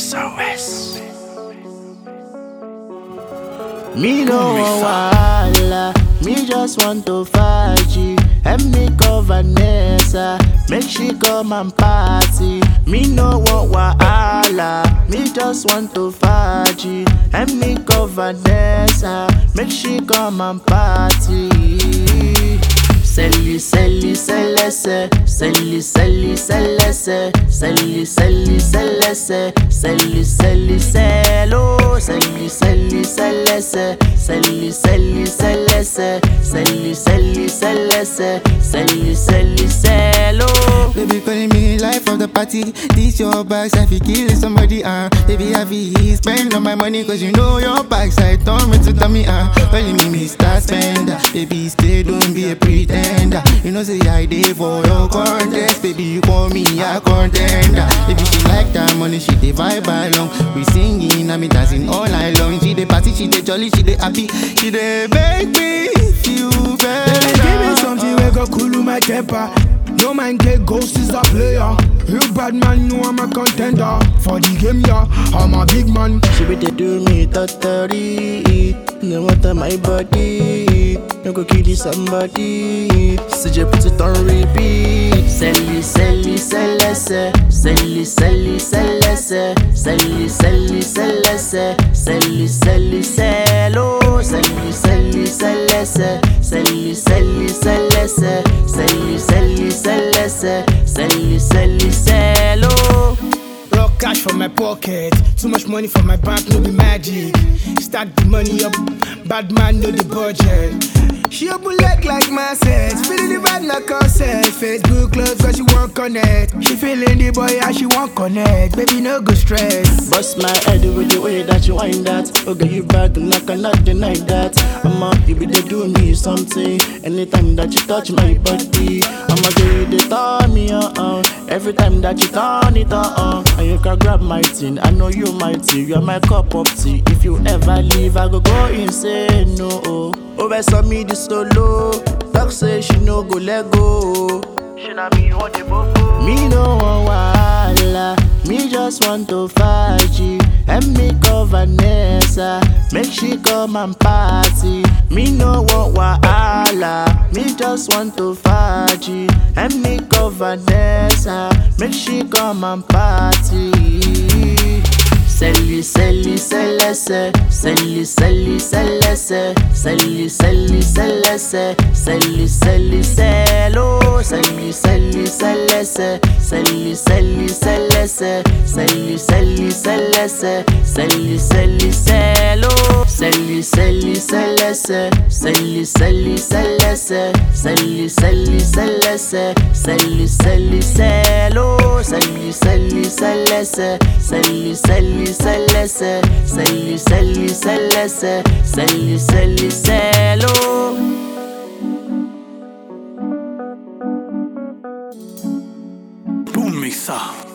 SOS. Me no want wahala, me just want to faji. And me call Vanessa, make she come and party. Me no want wahala, me just want to faji. And me call Vanessa, make she come and party. Selli, selli, sellese, selli, selli, sellese, selli, selli, sellese, selli, selli, sello, selli, selli, sellese, selli, selli, sellese, selli, selli, sellese, selli, selli, sello. Baby calling me life of the party. This your backside, if you kill somebody, baby I feel spend all my money, cause you know your backside turn me to dummy, calling me Mr. Spender. Baby stay, don't be a pretender. You know say I dey for your contest. Baby you call me a contender. Baby she like that money, she dey vibe along. We singing, I me dancing all night long. She dey party, she dey jolly, she dey happy. She dey make me feel better. Baby, give me something we go cool my temper. No man get ghost is a player. You bad man, know I'm a contender. For the game, yeah, I'm a big man. She be dey do me totally. No matter my body, no go kill somebody. CJ put it on repeat. Selli, selli, sellese, selli, selli, sellese, selli, selli, sellese, selli, selli, sello, selli, selli, sellese, selli, selli, sellese, selli, selli, sellese, selli, selli, sello. Raw cash from my pocket, too much money for my bank, no be magic. Stack the money up, bad man know the budget. She open leg like myself, feeling the vibe like concert. Facebook close cause she won't connect. She feeling the boy and she won't connect. Baby no go stress. Bust my head with the way that you wind that. Okay, you back and I cannot deny that. You be there doing me something. Anytime that you touch my body, I'ma give you the turn me on. Every time that you turn it on, and you can grab my thing. I know you mighty, you're my cup of tea. If you ever leave, I go insane. No, over some me the solo. Talk say she no go let go. She na me want the bobo. Me no want wahala, me just want to faji. And me call Vanessa, make she come and party. Me no want wahala, me just want to faji. And me call Vanessa, make she come and party. Selli, selli, sellese, selli, selli, sellese, selli, selli, sellese, selli, selli, sello, selli, selli, sellese, selli, selli, sellese, selli, selli, sellese, selli, selli, sello, selli, selli, sellese, selli, selli, sellese, selli, selli, sellese, selli, selli, sello, selli, selli, sellese, selli, selli, sellese, selli, selli, sellese, selli, selli, sello. Boom, me ça.